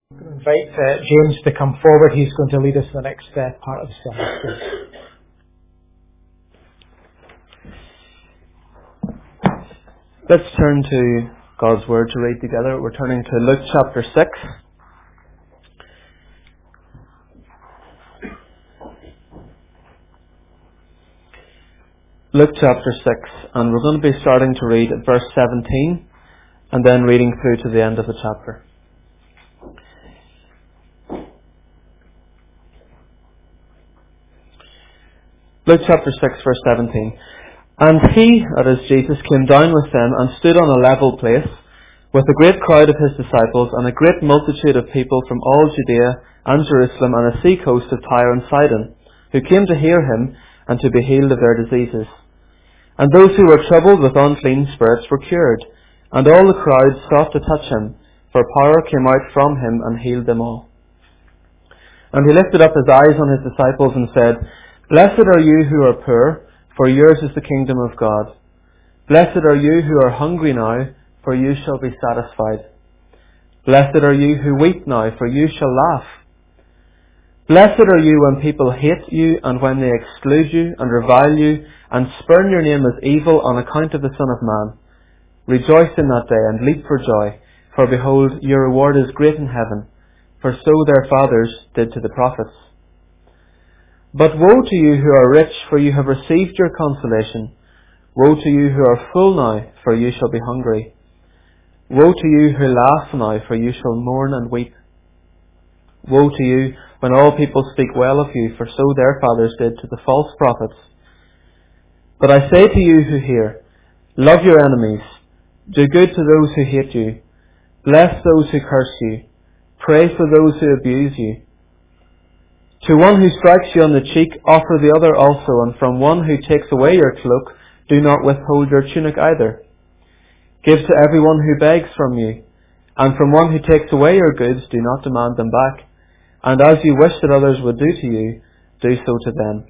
I'm going to invite James to come forward. He's going to lead us in the next part of the sermon. Let's turn to God's Word to read together. We're turning to Luke chapter 6. Luke chapter 6, and we're going to be starting to read at verse 17 and then reading through to the end of the chapter. Luke chapter 6 verse 17. And he, that is Jesus, came down with them and stood on a level place with a great crowd of his disciples and a great multitude of people from all Judea and Jerusalem and the sea coast of Tyre and Sidon, who came to hear him and to be healed of their diseases. And those who were troubled with unclean spirits were cured, and all the crowd sought to touch him, for power came out from him and healed them all. And he lifted up his eyes on his disciples and said, Blessed are you who are poor, for yours is the kingdom of God. Blessed are you who are hungry now, for you shall be satisfied. Blessed are you who weep now, for you shall laugh. Blessed are you when people hate you, and when they exclude you, and revile you, and spurn your name as evil on account of the Son of Man. Rejoice in that day, and leap for joy, for behold, your reward is great in heaven, for so their fathers did to the prophets. But woe to you who are rich, for you have received your consolation. Woe to you who are full now, for you shall be hungry. Woe to you who laugh now, for you shall mourn and weep. Woe to you when all people speak well of you, for so their fathers did to the false prophets. But I say to you who hear, love your enemies, do good to those who hate you, bless those who curse you, pray for those who abuse you. To one who strikes you on the cheek, offer the other also, and from one who takes away your cloak, do not withhold your tunic either. Give to everyone who begs from you, and from one who takes away your goods, do not demand them back. And as you wish that others would do to you, do so to them.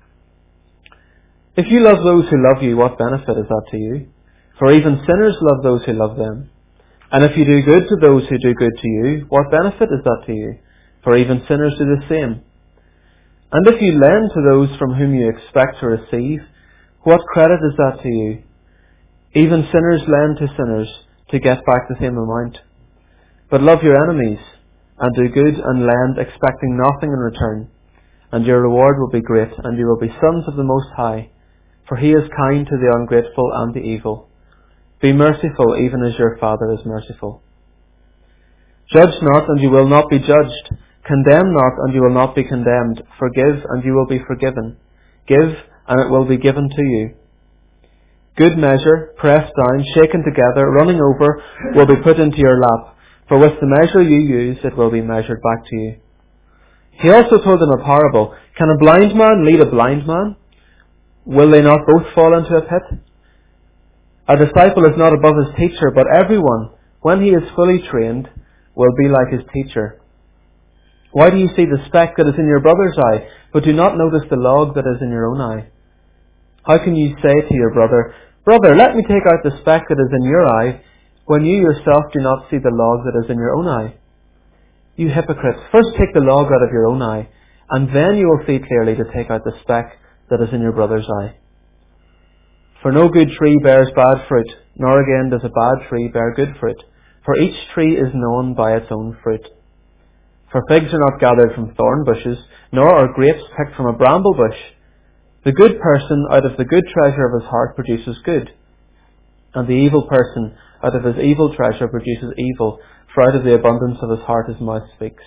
If you love those who love you, what benefit is that to you? For even sinners love those who love them. And if you do good to those who do good to you, what benefit is that to you? For even sinners do the same. And if you lend to those from whom you expect to receive, what credit is that to you? Even sinners lend to sinners to get back the same amount. But love your enemies, and do good and lend, expecting nothing in return. And your reward will be great, and you will be sons of the Most High, for he is kind to the ungrateful and the evil. Be merciful, even as your Father is merciful. Judge not, and you will not be judged. Condemn not, and you will not be condemned. Forgive, and you will be forgiven. Give, and it will be given to you. Good measure, pressed down, shaken together, running over, will be put into your lap. For with the measure you use, it will be measured back to you. He also told them a parable. Can a blind man lead a blind man? Will they not both fall into a pit? A disciple is not above his teacher, but everyone, when he is fully trained, will be like his teacher. Why do you see the speck that is in your brother's eye, but do not notice the log that is in your own eye? How can you say to your brother, Brother, let me take out the speck that is in your eye, when you yourself do not see the log that is in your own eye? You hypocrites, first take the log out of your own eye, and then you will see clearly to take out the speck that is in your brother's eye. For no good tree bears bad fruit, nor again does a bad tree bear good fruit, for each tree is known by its own fruit. For figs are not gathered from thorn bushes, nor are grapes picked from a bramble bush. The good person out of the good treasure of his heart produces good, and the evil person out of his evil treasure produces evil, for out of the abundance of his heart his mouth speaks.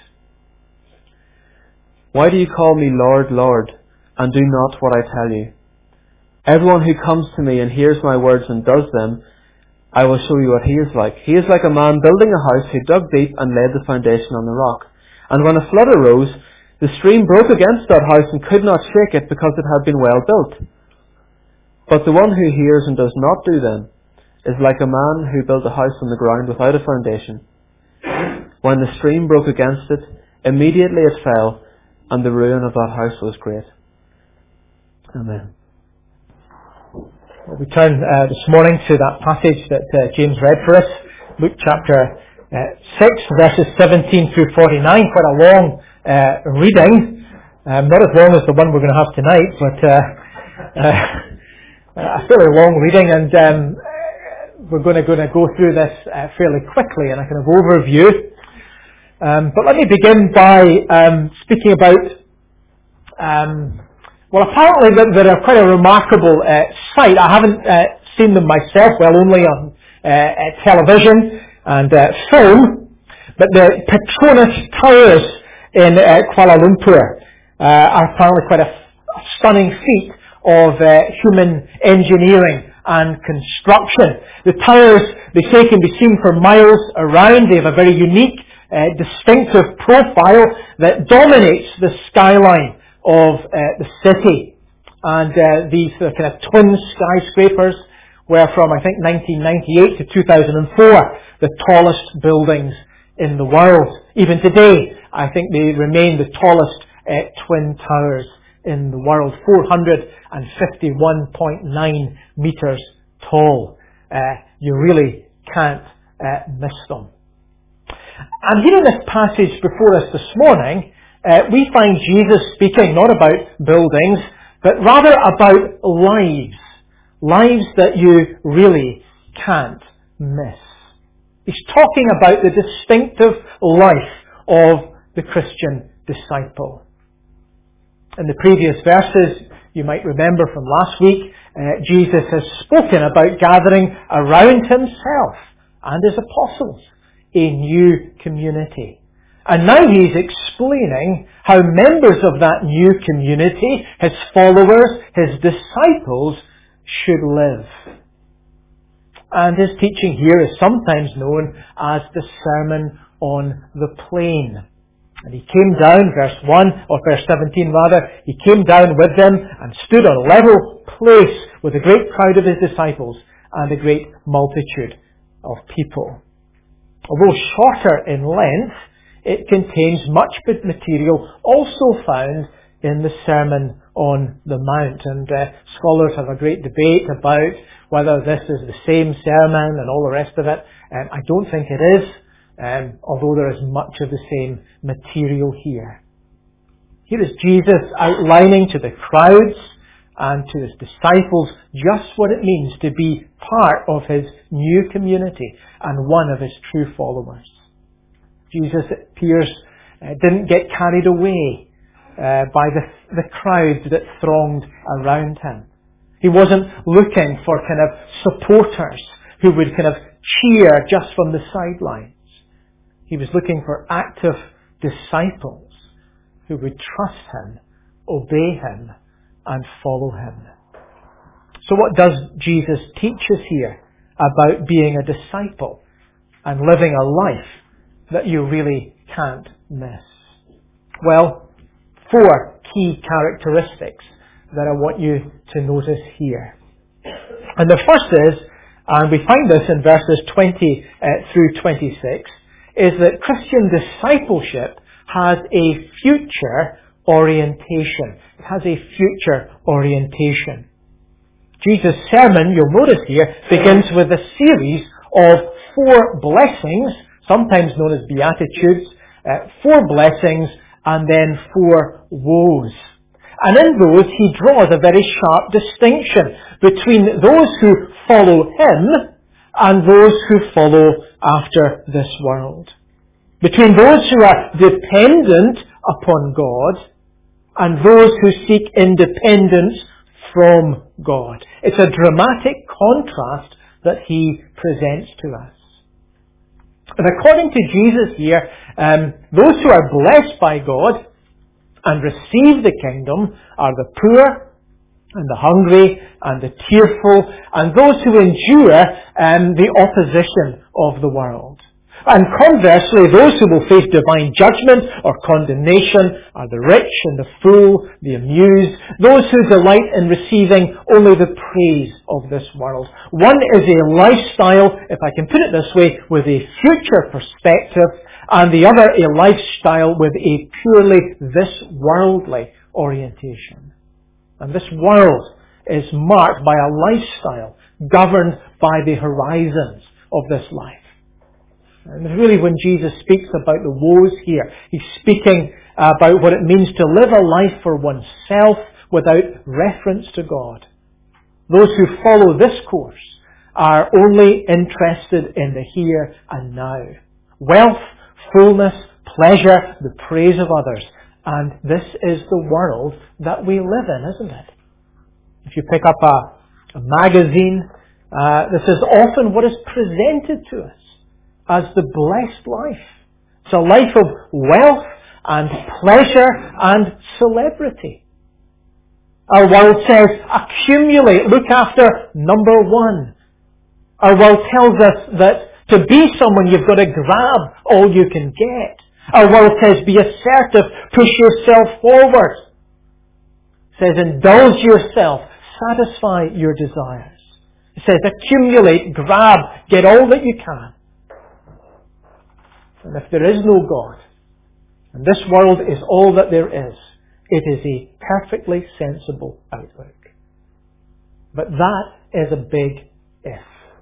Why do you call me Lord, Lord, and do not what I tell you? Everyone who comes to me and hears my words and does them, I will show you what he is like. He is like a man building a house who dug deep and laid the foundation on the rock. And when a flood arose, the stream broke against that house and could not shake it because it had been well built. But the one who hears and does not do them is like a man who built a house on the ground without a foundation. When the stream broke against it, immediately it fell, and the ruin of that house was great. Amen. We turn this morning to that passage that James read for us, Luke chapter 6, verses 17 through 49, quite a long reading. Not as long as the one we're going to have tonight, but a fairly long reading, and we're going to go through this fairly quickly in a kind of overview. But let me begin by speaking about, apparently they're quite a remarkable sight. I haven't seen them myself, only on television and film, but the Petronas Towers in Kuala Lumpur are apparently quite a stunning feat of human engineering and construction. The towers, they say, can be seen for miles around. They have a very unique, distinctive profile that dominates the skyline of the city. And these kind of twin skyscrapers were from, I think, 1998 to 2004, the tallest buildings in the world. Even today, I think they remain the tallest twin towers in the world, 451.9 meters tall. You really can't miss them. And here in this passage before us this morning, we find Jesus speaking not about buildings, but rather about lives. Lives that you really can't miss. He's talking about the distinctive life of the Christian disciple. In the previous verses, you might remember from last week, Jesus has spoken about gathering around himself and his apostles a new community. And now he's explaining how members of that new community, his followers, his disciples, should live. And his teaching here is sometimes known as the Sermon on the Plain. And he came down, verse 17 rather, he came down with them and stood on a level place with a great crowd of his disciples and a great multitude of people. Although shorter in length, it contains much material also found in the Sermon on the Mount. And scholars have a great debate about whether this is the same sermon and all the rest of it. I don't think it is, although there is much of the same material here. Here is Jesus outlining to the crowds and to his disciples just what it means to be part of his new community and one of his true followers. Jesus, it appears, didn't get carried away by the crowd that thronged around him. He wasn't looking for kind of supporters who would kind of cheer just from the sidelines. He was looking for active disciples who would trust him, obey him, and follow him. So what does Jesus teach us here about being a disciple and living a life that you really can't miss? Well, 4 key characteristics that I want you to notice here. And the first is, and we find this in verses 20 through 26, is that Christian discipleship has a future orientation. It has a future orientation. Jesus' sermon, you'll notice here, begins with a series of 4 blessings, sometimes known as Beatitudes, 4 blessings, and then 4 woes. And in those, he draws a very sharp distinction between those who follow him and those who follow after this world. Between those who are dependent upon God and those who seek independence from God. It's a dramatic contrast that he presents to us. And according to Jesus here, those who are blessed by God and receive the kingdom are the poor and the hungry and the tearful and those who endure the opposition of the world. And conversely, those who will face divine judgment or condemnation are the rich and the fool, the amused, those who delight in receiving only the praise of this world. One is a lifestyle, if I can put it this way, with a future perspective, and the other a lifestyle with a purely this worldly orientation. And this world is marked by a lifestyle governed by the horizons of this life. And really when Jesus speaks about the woes here, He's speaking about what it means to live a life for oneself without reference to God. Those who follow this course are only interested in the here and now. Wealth, fullness, pleasure, the praise of others. And this is the world that we live in, isn't it? If you pick up a magazine, this is often what is presented to us as the blessed life. It's a life of wealth and pleasure and celebrity. Our world says, accumulate, look after number one. Our world tells us that to be someone you've got to grab all you can get. Our world says, be assertive, push yourself forward. It says, indulge yourself, satisfy your desires. It says, accumulate, grab, get all that you can. And if there is no God, and this world is all that there is, it is a perfectly sensible outlook. But that is a big if.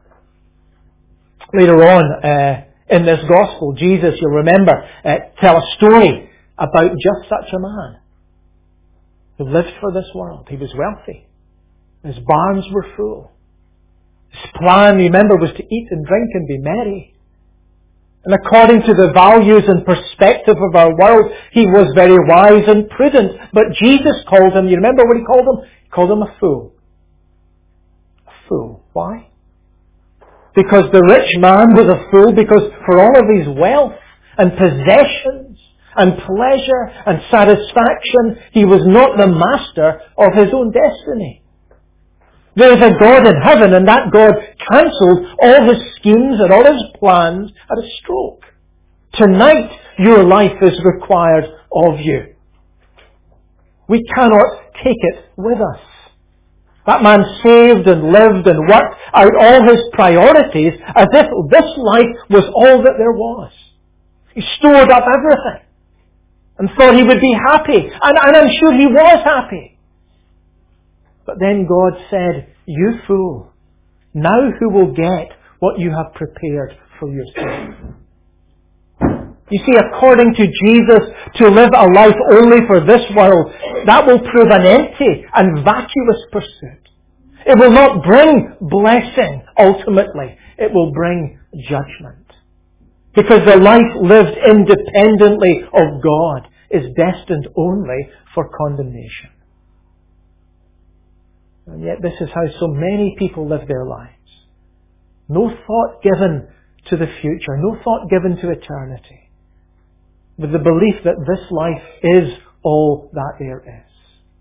Later on in this gospel, Jesus, you'll remember, tell a story about just such a man who lived for this world. He was wealthy. His barns were full. His plan, remember, was to eat and drink and be merry. And according to the values and perspective of our world, he was very wise and prudent. But Jesus called him, you remember what he called him? He called him a fool. A fool. Why? Because the rich man was a fool because for all of his wealth and possessions and pleasure and satisfaction, he was not the master of his own destiny. There is a God in heaven, and that God cancelled all his schemes and all his plans at a stroke. Tonight, your life is required of you. We cannot take it with us. That man saved and lived and worked out all his priorities as if this life was all that there was. He stored up everything and thought he would be happy. And I'm sure he was happy. But then God said, you fool, now who will get what you have prepared for yourself? You see, according to Jesus, to live a life only for this world, that will prove an empty and vacuous pursuit. It will not bring blessing, ultimately. It will bring judgment. Because the life lived independently of God is destined only for condemnation. And yet this is how so many people live their lives. No thought given to the future, no thought given to eternity, with the belief that this life is all that there is.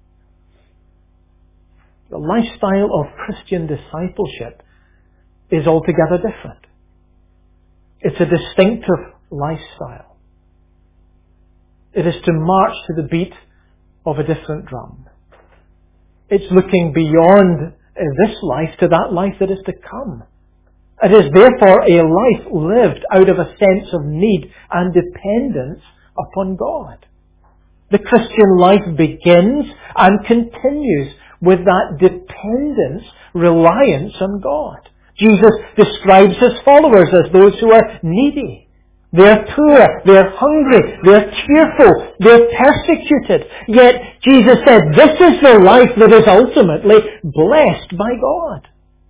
The lifestyle of Christian discipleship is altogether different. It's a distinctive lifestyle. It is to march to the beat of a different drum. It's looking beyond this life to that life that is to come. It is therefore a life lived out of a sense of need and dependence upon God. The Christian life begins and continues with that dependence, reliance on God. Jesus describes his followers as those who are needy. They're poor, they're hungry, they're tearful, they're persecuted. Yet Jesus said this is the life that is ultimately blessed by God.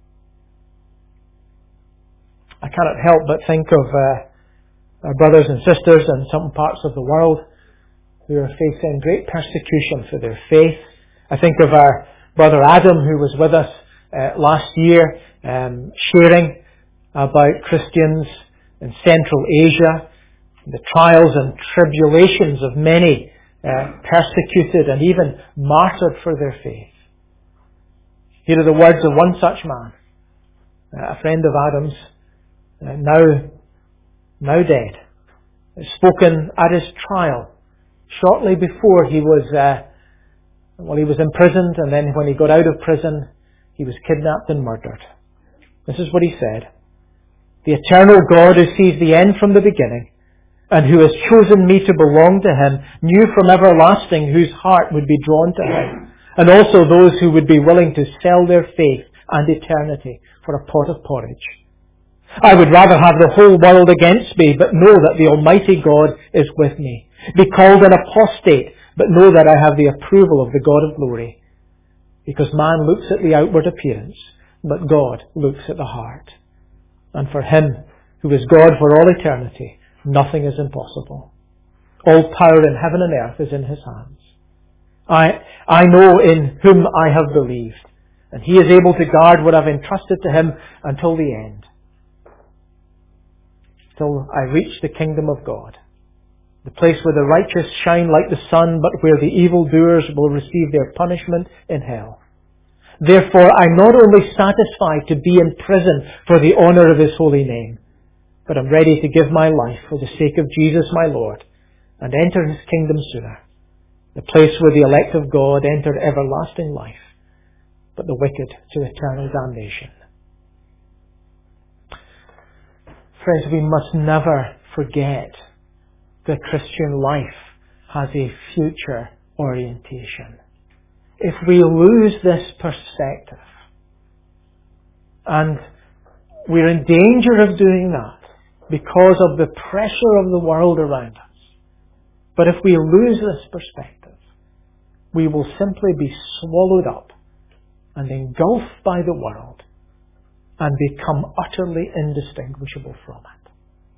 I cannot help but think of our brothers and sisters in some parts of the world who are facing great persecution for their faith. I think of our brother Adam, who was with us last year, sharing about Christians in Central Asia, the trials and tribulations of many persecuted and even martyred for their faith. Here are the words of one such man, a friend of Adam's, now dead, spoken at his trial shortly before he was imprisoned, and then when he got out of prison, he was kidnapped and murdered. This is what he said. The eternal God who sees the end from the beginning and who has chosen me to belong to him knew from everlasting whose heart would be drawn to him, and also those who would be willing to sell their faith and eternity for a pot of porridge. I would rather have the whole world against me, but know that the Almighty God is with me. Be called an apostate, but know that I have the approval of the God of glory. Because man looks at the outward appearance, but God looks at the heart. And for Him, who is God for all eternity, nothing is impossible. All power in heaven and earth is in His hands. I know in whom I have believed, and He is able to guard what I've entrusted to Him until the end. Till I reach the kingdom of God, the place where the righteous shine like the sun, but where the evildoers will receive their punishment in hell. Therefore, I'm not only satisfied to be in prison for the honour of His holy name, but I'm ready to give my life for the sake of Jesus my Lord and enter His kingdom sooner, the place where the elect of God enter everlasting life, but the wicked to eternal damnation. Friends, we must never forget that Christian life has a future orientation. If we lose this perspective, and we're in danger of doing that because of the pressure of the world around us, but if we lose this perspective, we will simply be swallowed up and engulfed by the world and become utterly indistinguishable from it.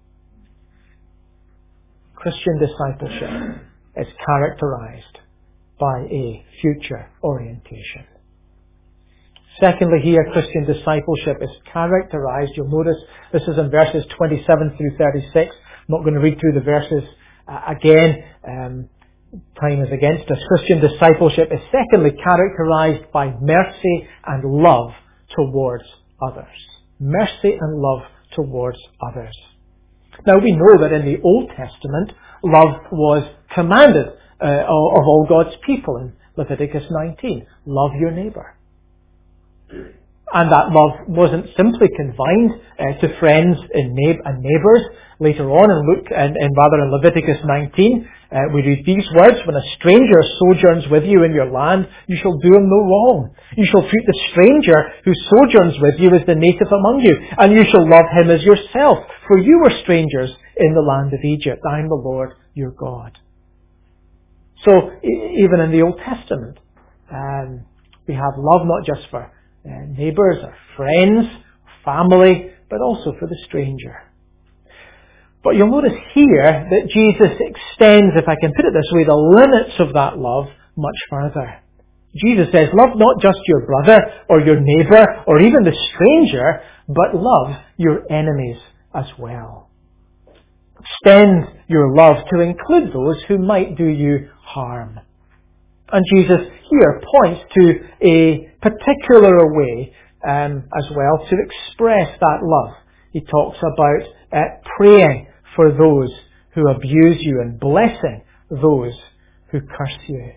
Christian discipleship is characterized by a future orientation. Secondly, here, Christian discipleship is characterized, you'll notice this is in verses 27 through 36. I'm not going to read through the verses again. Time is against us. Christian discipleship is secondly characterized by mercy and love towards others. Mercy and love towards others. Now we know that in the Old Testament, love was commanded of all God's people in Leviticus 19. Love your neighbour. And that love wasn't simply confined to friends and neighbours. Later on in Leviticus 19, we read these words, when a stranger sojourns with you in your land, you shall do him no wrong. You shall treat the stranger who sojourns with you as the native among you, and you shall love him as yourself, for you were strangers in the land of Egypt. I am the Lord your God. So, even in the Old Testament, we have love not just for neighbours or friends, family, but also for the stranger. But you'll notice here that Jesus extends, if I can put it this way, the limits of that love much further. Jesus says, love not just your brother or your neighbour or even the stranger, but love your enemies as well. Extend your love to include those who might do you harm. And Jesus here points to a particular way as well to express that love. He talks about praying for those who abuse you and blessing those who curse you.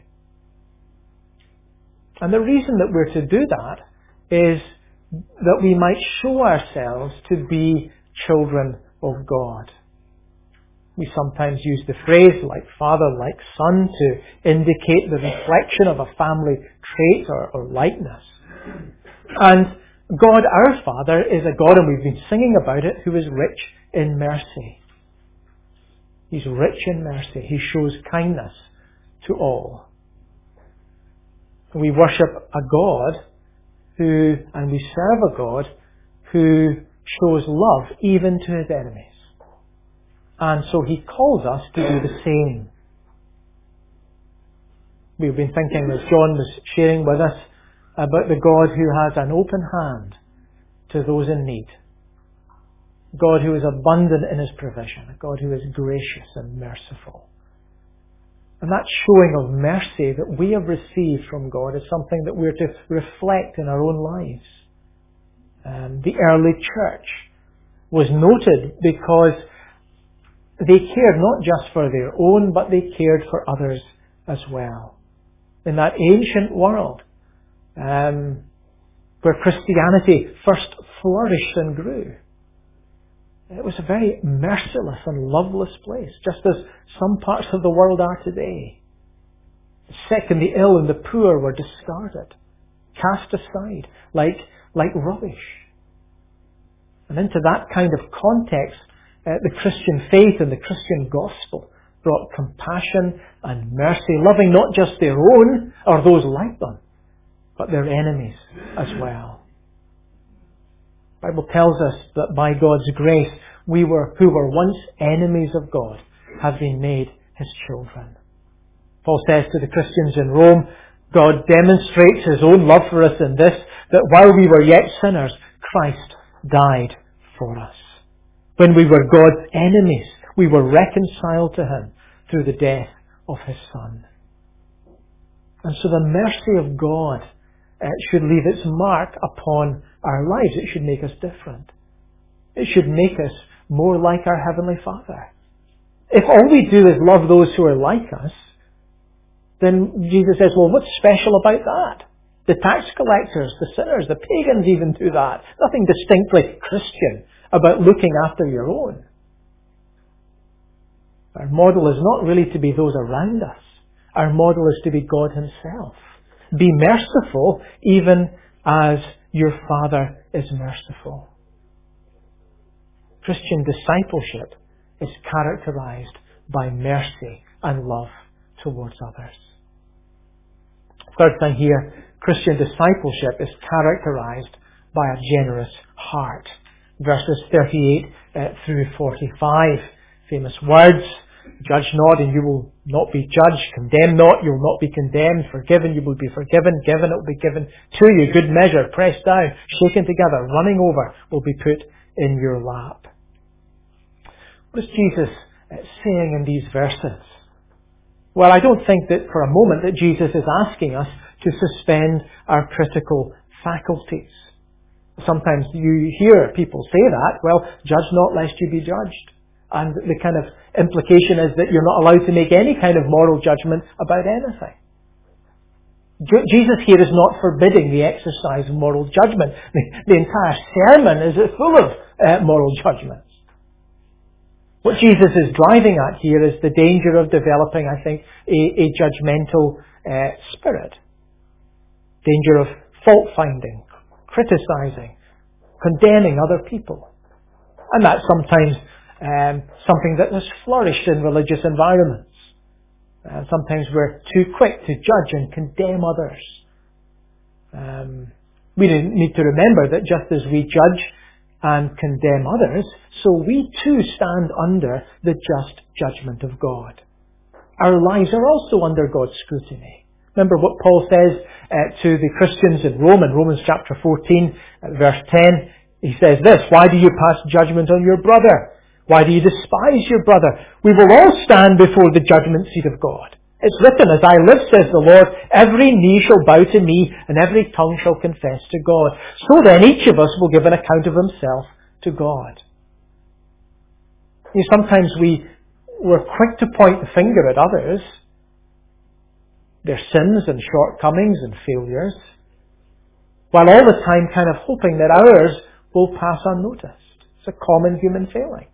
And the reason that we're to do that is that we might show ourselves to be children of God. We sometimes use the phrase like father, like son to indicate the reflection of a family trait or likeness. And God our Father is a God, and we've been singing about it, who is rich in mercy. He's rich in mercy. He shows kindness to all. We worship a God and we serve a God who shows love even to His enemies. And so He calls us to do the same. We've been thinking, as John was sharing with us, about the God who has an open hand to those in need. A God who is abundant in His provision. A God who is gracious and merciful. And that showing of mercy that we have received from God is something that we're to reflect in our own lives. The early church was noted because they cared not just for their own, but they cared for others as well. In that ancient world, where Christianity first flourished and grew, it was a very merciless and loveless place, just as some parts of the world are today. The sick and the ill and the poor were discarded, cast aside like rubbish. And into that kind of context, the Christian faith and the Christian gospel brought compassion and mercy, loving not just their own or those like them, but their enemies as well. The Bible tells us that by God's grace, we who were once enemies of God have been made His children. Paul says to the Christians in Rome, God demonstrates His own love for us in this, that while we were yet sinners, Christ died for us. When we were God's enemies, we were reconciled to Him through the death of His Son. And so the mercy of God should leave its mark upon our lives. It should make us different. It should make us more like our Heavenly Father. If all we do is love those who are like us, then Jesus says, well, what's special about that? The tax collectors, the sinners, the pagans even do that. Nothing distinctly Christian about looking after your own. Our model is not really to be those around us. Our model is to be God Himself. Be merciful even as your Father is merciful. Christian discipleship is characterized by mercy and love towards others. Third thing here, Christian discipleship is characterized by a generous heart. Verses 38 through 45, famous words, judge not and you will not be judged, condemn not, you will not be condemned, forgiven, you will be forgiven, given, it will be given to you, good measure, pressed down, shaken together, running over, will be put in your lap. What is Jesus saying in these verses? Well, I don't think that for a moment that Jesus is asking us to suspend our critical faculties. Sometimes you hear people say that, well, judge not lest you be judged. And the kind of implication is that you're not allowed to make any kind of moral judgment about anything. Jesus here is not forbidding the exercise of moral judgment. The entire sermon is full of moral judgments. What Jesus is driving at here is the danger of developing, I think, a judgmental spirit. Danger of fault-finding, criticizing, condemning other people. And that's sometimes something that has flourished in religious environments. Sometimes we're too quick to judge and condemn others. We need to remember that just as we judge and condemn others, so we too stand under the just judgment of God. Our lives are also under God's scrutiny. Remember what Paul says to the Christians in Romans chapter 14, verse 10. He says this, why do you pass judgment on your brother? Why do you despise your brother? We will all stand before the judgment seat of God. It's written, as I live, says the Lord, every knee shall bow to me, and every tongue shall confess to God. So then each of us will give an account of himself to God. Sometimes we're quick to point the finger at others, their sins and shortcomings and failures, while all the time kind of hoping that ours will pass unnoticed. It's a common human failing.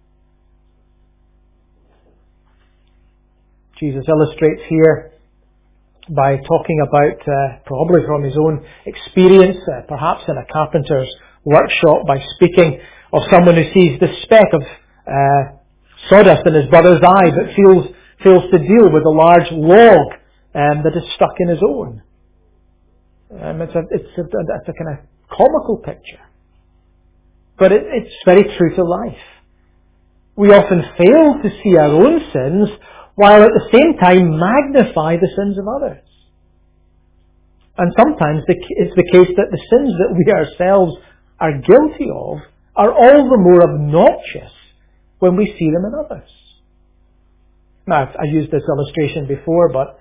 Jesus illustrates here by talking about, probably from his own experience, perhaps in a carpenter's workshop, by speaking of someone who sees the speck of sawdust in his brother's eye but fails to deal with a large log that is stuck in his own. It's a kind of comical picture. But it's very true to life. We often fail to see our own sins while at the same time magnify the sins of others. And sometimes it's the case that the sins that we ourselves are guilty of are all the more obnoxious when we see them in others. Now, I used this illustration before, but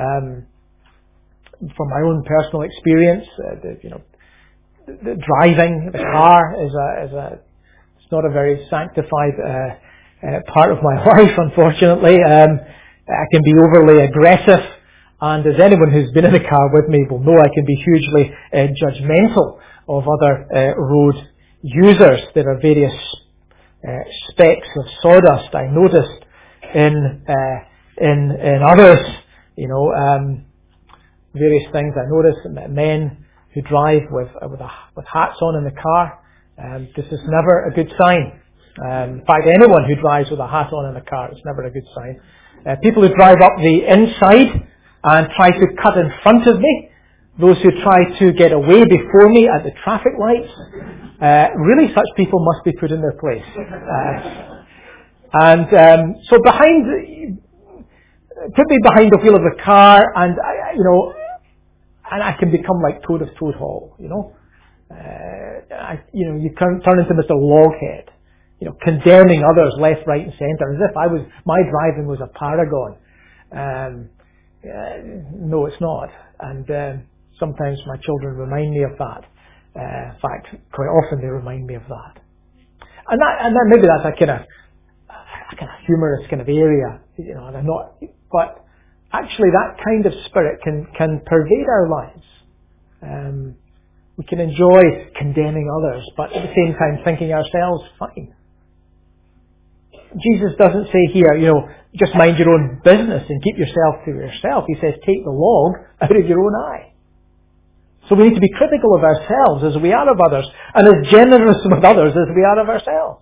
from my own personal experience, the driving the car it's not a very sanctified part of my life, unfortunately. I can be overly aggressive, and as anyone who's been in a car with me will know, I can be hugely judgmental of other road users. There are various specks of sawdust I noticed in others. Various things I noticed. Men who drive with hats on in the car, This is never a good sign. In fact, anyone who drives with a hat on in a car, it's never a good sign. People who drive up the inside and try to cut in front of me, those who try to get away before me at the traffic lights, really such people must be put in their place. So put me behind the wheel of the car, and I can become like Toad of Toad Hall. You turn into Mr. Loghead, condemning others left, right, and centre, as if my driving was a paragon. No, it's not, and sometimes my children remind me of that. In fact, quite often they remind me of that, and maybe that's a kind of humorous kind of area, and I'm not. But actually, that kind of spirit can pervade our lives. We can enjoy condemning others, but at the same time thinking ourselves fine. Jesus doesn't say here, just mind your own business and keep yourself to yourself. He says, take the log out of your own eye. So we need to be critical of ourselves as we are of others, and as generous with others as we are of ourselves.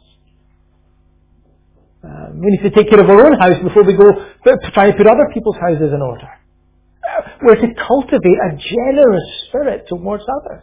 We need to take care of our own house before we go to try and put other people's houses in order. We're to cultivate a generous spirit towards others.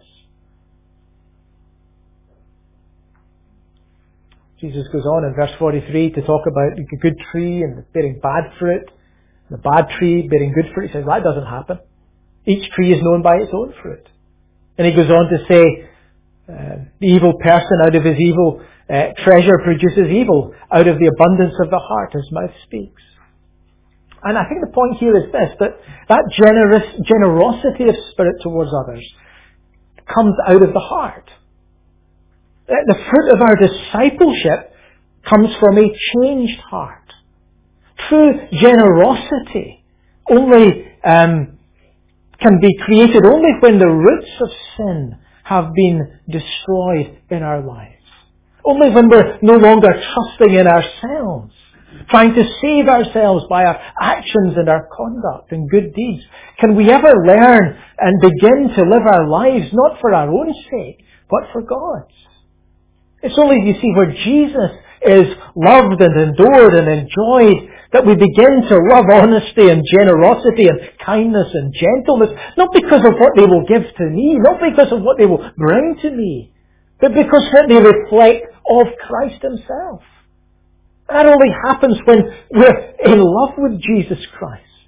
Jesus goes on in verse 43 to talk about the good tree and bearing bad fruit, the bad tree bearing good fruit. He says that doesn't happen. Each tree is known by its own fruit. And he goes on to say, the evil person out of his evil treasure produces evil. Out of the abundance of the heart his mouth speaks. And I think the point here is this, that generosity of spirit towards others comes out of the heart. The fruit of our discipleship comes from a changed heart. True generosity only can be created only when the roots of sin have been destroyed in our lives. Only when we're no longer trusting in ourselves, trying to save ourselves by our actions and our conduct and good deeds, can we ever learn and begin to live our lives not for our own sake, but for God's. It's only, you see, where Jesus is loved and adored and enjoyed that we begin to love honesty and generosity and kindness and gentleness, not because of what they will give to me, not because of what they will bring to me, but because what they reflect of Christ Himself. That only happens when we're in love with Jesus Christ.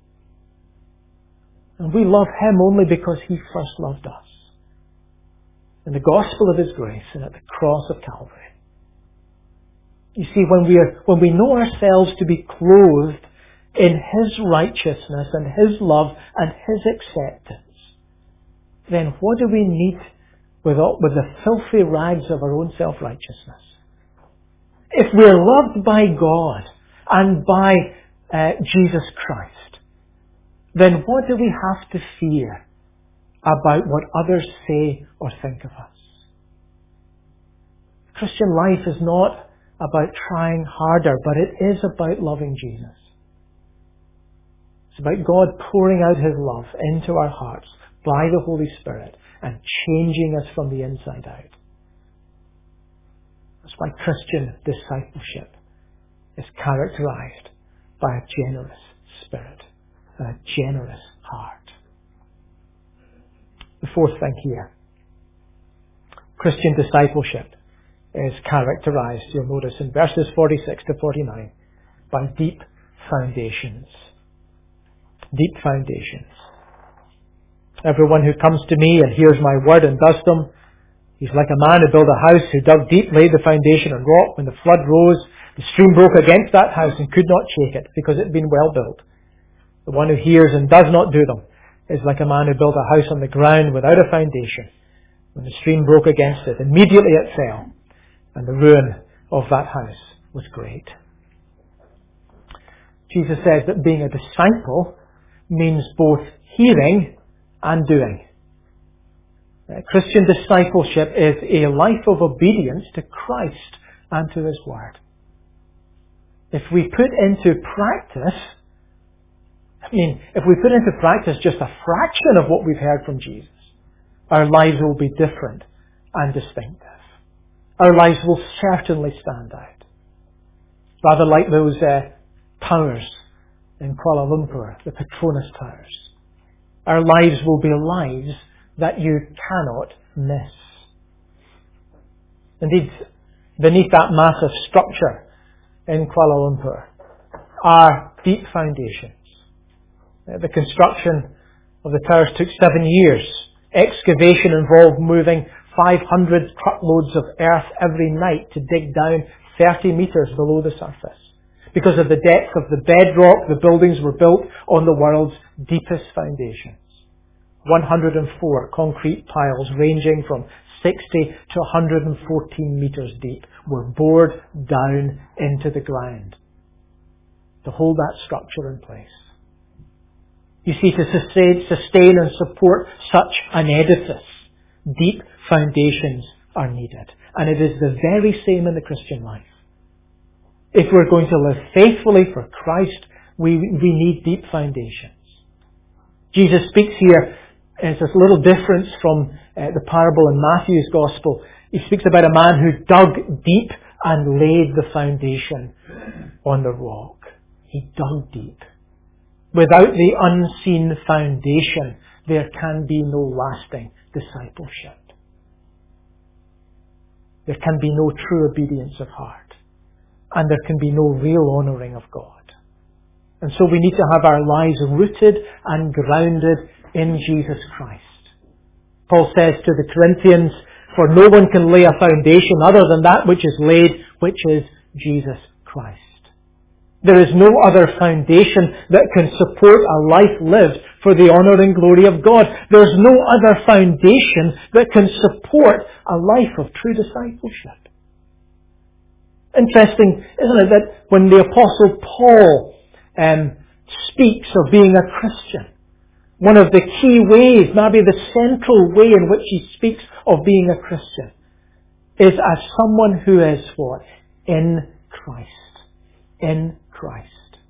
And we love Him only because He first loved us. In the gospel of His grace and at the cross of Calvary. You see, when we know ourselves to be clothed in His righteousness and His love and His acceptance, then what do we need with the filthy rags of our own self-righteousness? If we're loved by God and by Jesus Christ, then what do we have to fear about what others say or think of us? Christian life is not about trying harder, but it is about loving Jesus. It's about God pouring out His love into our hearts by the Holy Spirit and changing us from the inside out. That's why Christian discipleship is characterized by a generous spirit and a generous heart. The fourth thing here. Christian discipleship is characterized, you'll notice in verses 46 to 49, by deep foundations. Deep foundations. Everyone who comes to me and hears my word and does them, he's like a man who built a house, who dug deep, laid the foundation on rock. When the flood rose, the stream broke against that house and could not shake it, because it had been well built. The one who hears and does not do them is like a man who built a house on the ground without a foundation. When the stream broke against it, immediately it fell, and the ruin of that house was great. Jesus says that being a disciple means both hearing and doing. Christian discipleship is a life of obedience to Christ and to His Word. If we put into practice just a fraction of what we've heard from Jesus, our lives will be different and distinctive. Our lives will certainly stand out. Rather like those towers in Kuala Lumpur, the Petronas Towers. Our lives will be lives that you cannot miss. Indeed, beneath that massive structure in Kuala Lumpur are deep foundations. The construction of the towers took 7 years. Excavation involved moving 500 truckloads of earth every night to dig down 30 metres below the surface. Because of the depth of the bedrock, the buildings were built on the world's deepest foundations. 104 concrete piles ranging from 60 to 114 metres deep were bored down into the ground to hold that structure in place. You see, to sustain and support such an edifice, deep foundations are needed. And it is the very same in the Christian life. If we're going to live faithfully for Christ, we need deep foundations. Jesus speaks here, it's a little difference from the parable in Matthew's Gospel. He speaks about a man who dug deep and laid the foundation on the rock. He dug deep. Without the unseen foundation, there can be no lasting discipleship. There can be no true obedience of heart. And there can be no real honouring of God. And so we need to have our lives rooted and grounded in Jesus Christ. Paul says to the Corinthians, "For no one can lay a foundation other than that which is laid, which is Jesus Christ." There is no other foundation that can support a life lived for the honour and glory of God. There is no other foundation that can support a life of true discipleship. Interesting, isn't it, that when the Apostle Paul speaks of being a Christian, one of the key ways, maybe the central way in which he speaks of being a Christian, is as someone who is what? In Christ. In Christ.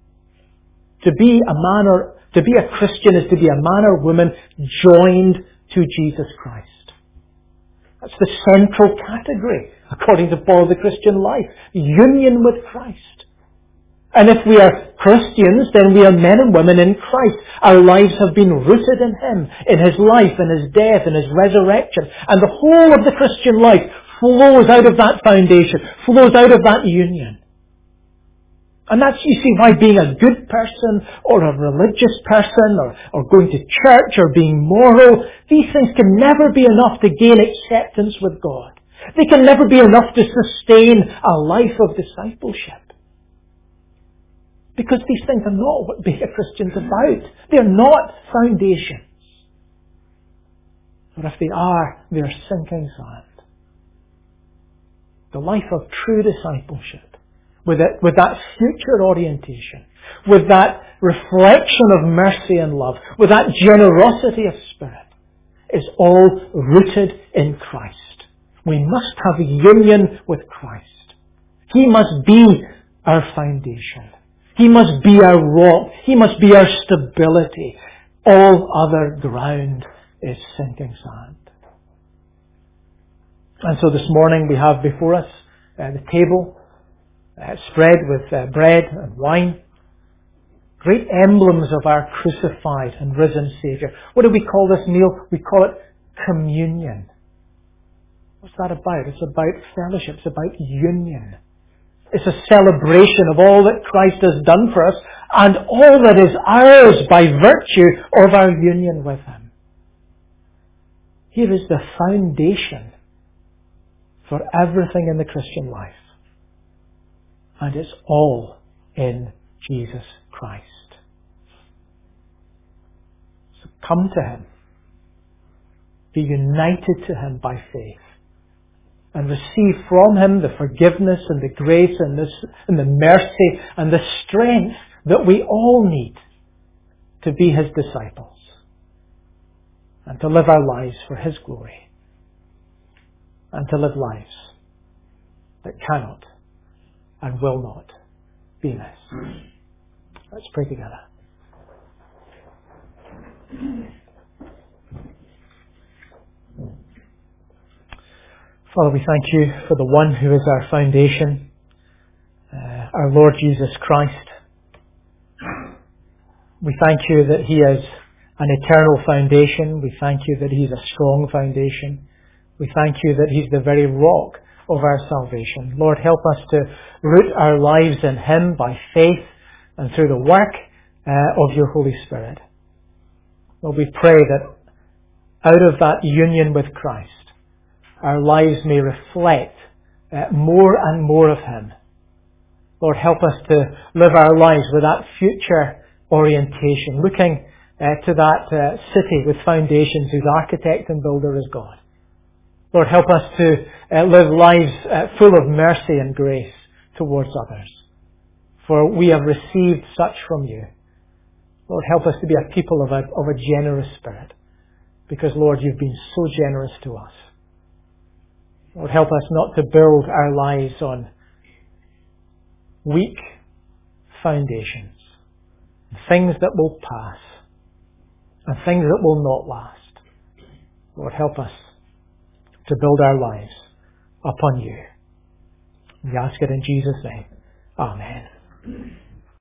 To be a man or to be a Christian is to be a man or woman joined to Jesus Christ. That's the central category, according to Paul, of the Christian life. Union with Christ. And if we are Christians, then we are men and women in Christ. Our lives have been rooted in Him, in His life, in His death, in His resurrection. And the whole of the Christian life flows out of that foundation, flows out of that union. And that's, you see, why being a good person or a religious person or going to church or being moral, these things can never be enough to gain acceptance with God. They can never be enough to sustain a life of discipleship. Because these things are not what being a Christian's about. They're not foundations. Or if they are, they're sinking sand. The life of true discipleship, with that future orientation, with that reflection of mercy and love, with that generosity of spirit, is all rooted in Christ. We must have union with Christ. He must be our foundation. He must be our rock. He must be our stability. All other ground is sinking sand. And so this morning we have before us the table spread with bread and wine. Great emblems of our crucified and risen Saviour. What do we call this meal? We call it communion. What's that about? It's about fellowship. It's about union. It's a celebration of all that Christ has done for us and all that is ours by virtue of our union with Him. Here is the foundation for everything in the Christian life. And it's all in Jesus Christ. So come to Him. Be united to Him by faith. And receive from Him the forgiveness and the grace and the mercy and the strength that we all need to be His disciples. And to live our lives for His glory. And to live lives that cannot and will not be missed. Let's pray together. Father, we thank you for the one who is our foundation, our Lord Jesus Christ. We thank you that He is an eternal foundation. We thank you that He's a strong foundation. We thank you that He's the very rock of our salvation. Lord, help us to root our lives in Him by faith and through the work of your Holy Spirit. Lord, we pray that out of that union with Christ, our lives may reflect more and more of Him. Lord, help us to live our lives with that future orientation, looking to that city with foundations whose architect and builder is God. Lord, help us to live lives full of mercy and grace towards others. For we have received such from you. Lord, help us to be a people of a generous spirit. Because, Lord, you've been so generous to us. Lord, help us not to build our lives on weak foundations. Things that will pass. And things that will not last. Lord, help us to build our lives upon you. We ask it in Jesus' name. Amen.